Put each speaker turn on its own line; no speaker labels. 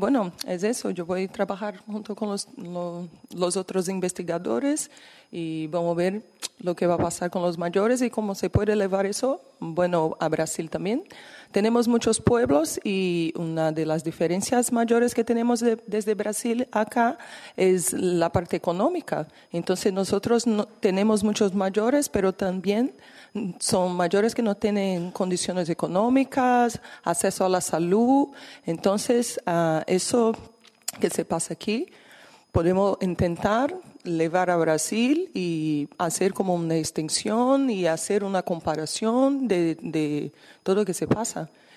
Bueno, es eso. Yo voy a trabajar junto con los otros investigadores y vamos a ver lo que va a pasar con los mayores y cómo se puede elevar eso, bueno, a Brasil también. Tenemos muchos pueblos y una de las diferencias mayores que tenemos desde Brasil acá es la parte económica. Entonces nosotros tenemos muchos mayores, pero también son mayores que no tienen condiciones económicas, acceso a la salud. Entonces, eso que se pasa aquí, podemos intentar llevar a Brasil y hacer como una extensión y hacer una comparación de todo lo que se pasa.